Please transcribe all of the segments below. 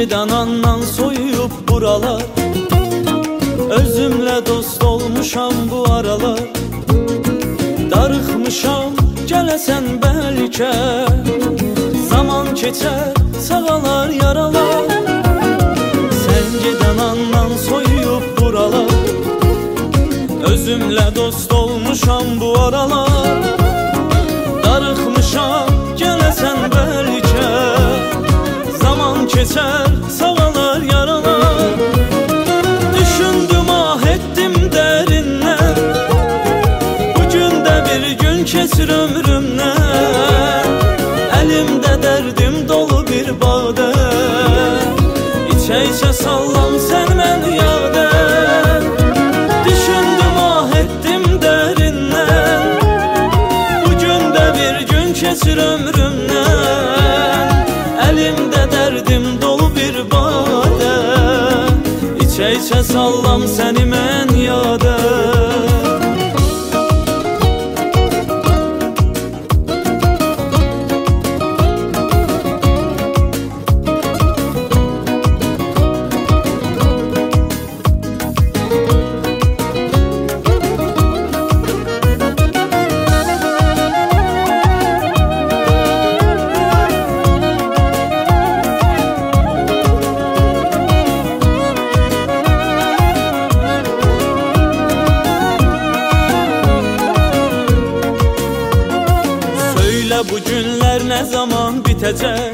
Səncidən andan soyuyub buralar, özümlə dost olmuşam bu aralar. Darıxmışam, gələsən bəlkə, zaman keçər, sağalar yaralar. Səncidən andan soyuyub buralar, özümlə dost olmuşam bu aralar. Darıxmışam, gələsən bəlkə, zaman keçər, sağalar yaralar. Düşündüm, ah etdim dərindən, bugün də bir gün keçir ömrümdən. Əlimdə dərdim dolu bir badə, içə-içə sallam sən mən yadə. Düşündüm, ah etdim dərindən, bugün də bir gün keçir ömrümdən. Əlimdə dərdim dolu bir badə, içə-içə sallam səni mən yadə. Bu günlər nə zaman bitəcək?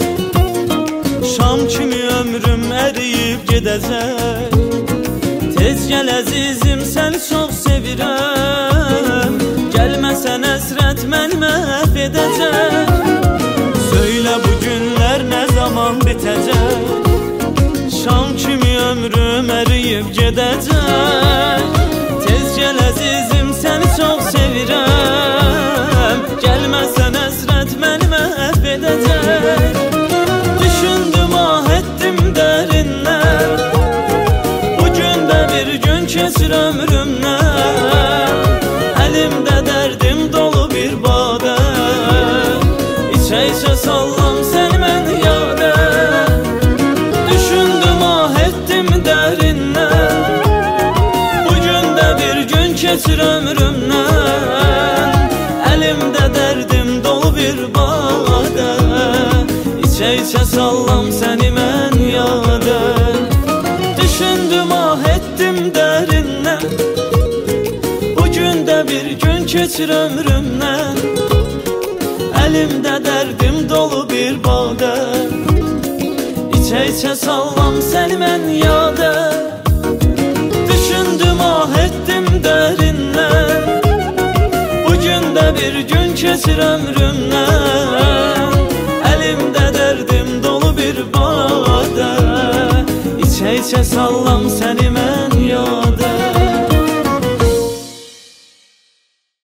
Şam kimi ömrüm əriyib gedəcək. Tez gəl əzizim, səni çox sevirəm. Gəlməsən əsrət məni məhv edəcək. Söylə bu günlər nə zaman bitəcək? Şam kimi ömrüm əriyib gedəcək. Tez gəl əzizim, səni çox sevirəm. Gəlməsən əsrət məni məhv edəcək. Düşündüm, ah etdim dərindən, bugün də bir gün keçir ömrümdən. Əlimdə dərdim dolu bir badə, içə-içə sallam səni mən yadə. Düşündüm, ah etdim dərindən, bugün də bir gün keçir ömrümdən. Əlimdə dərdim dolu bir badə, içə-içə sallam səni mən yadə. Düşündüm, ah etdim dərindən, bugün də bir gün keçir ömrümdən. Əlimdə dərdim dolu bir badə, içə-içə sallam səni mən yadə. Düşündüm, ah etdim dərindən, bugün də bir gün keçir ömrümdən.